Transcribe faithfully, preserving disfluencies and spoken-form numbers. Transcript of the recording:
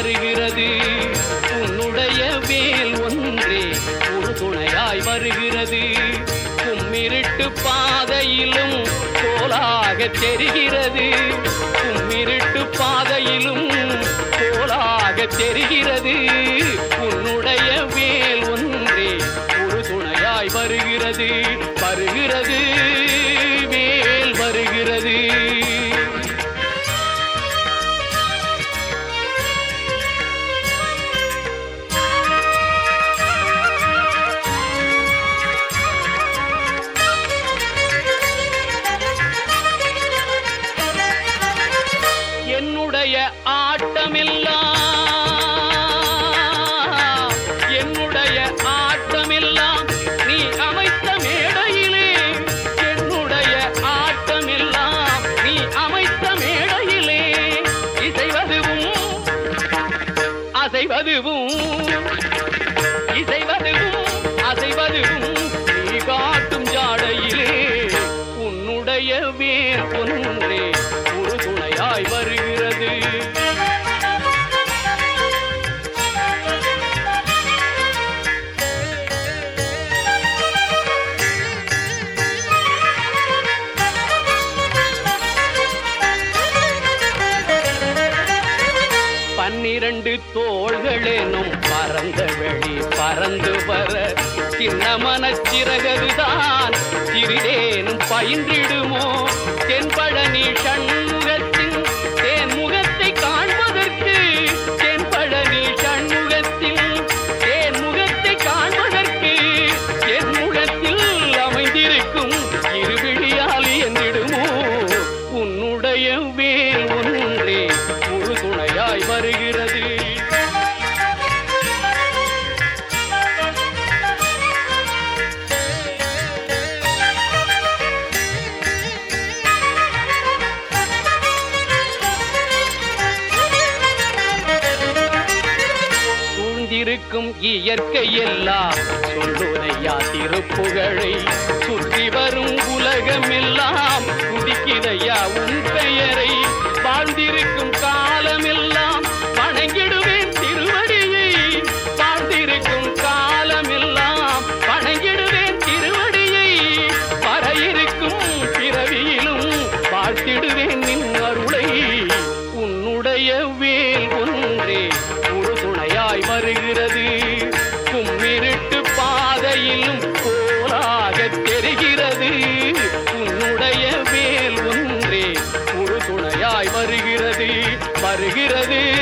வருகிறது. உன்னுடைய வேல் ஒன்றே ஒரு துணையாய் வருகிறது. கும்மிருட்டு பாதையிலும் கோலாக தெரிகிறது. கும்மிருட்டு பாதையிலும் கோலாக தெரிகிறது. உன்னுடைய வேல் ஒன்றே ஒரு துணையாய் வருகிறது. வருகிறது வேல் வருகிறது. என்னுடைய ஆட்டமெல்லாம் என்னுடைய ஆட்டமெல்லாம் நீ அமைத்த மேடையிலே. என்னுடைய ஆட்டமெல்லாம் நீ அமைத்த மேடையிலே. இசைவதுவும் அசைவதுவும் இசைவதுவும் அசைவதுவும் நீ காட்டும் ஜாடையிலே. உன்னுடைய வேர் ஒன்றே ஒரு துணையாய் வருகிறது. பன்னிரண்டு தோள்களேனும் பறந்த வெளி பறந்து வர சின்ன மனச்சிறகதுதான் சிறிதேனும் பயின்றிடுமோ. தென்பழனி சண்முகத்தின் தேன்முகத்தை காண்பதற்கு தென்பழனி சண்முகத்தின் தேன்முகத்தை காண்பதற்கு என் முகத்தில் அமைந்திருக்கும் இருவிழியால் என்றிடுமோ. உன்னுடைய வேல் ஒன்றே ஒரு துணையாய் வருகிறது. சூழ்ந்திருக்கும் இயற்கை எல்லாம் சொல்லுதையா திருப்புகழை. சுற்றி வரும் உலகமெல்லாம் துதிக்கிறையா உன் பெயரை. வாழ்ந்திருக்கும் காலமெல்லாம் வணங்கிடுவேன் திருவடியை. வாழ்ந்திருக்கும் காலமெல்லாம் வணங்கிடுவேன் திருவடியை. வர இருக்கும் பிறவியிலும் வாழ்த்திடுவேன் நின் அருளை. உன்னுடைய வேல் ஒன்றே ஒரு துணையாய் வருகிறது. கும்மிருட்டு பாதையிலும் கோலாக தெரிகிறது. உன்னுடைய வேல் ஒன்றே ஒரு துணையாய் வருகிறது. வருகிறது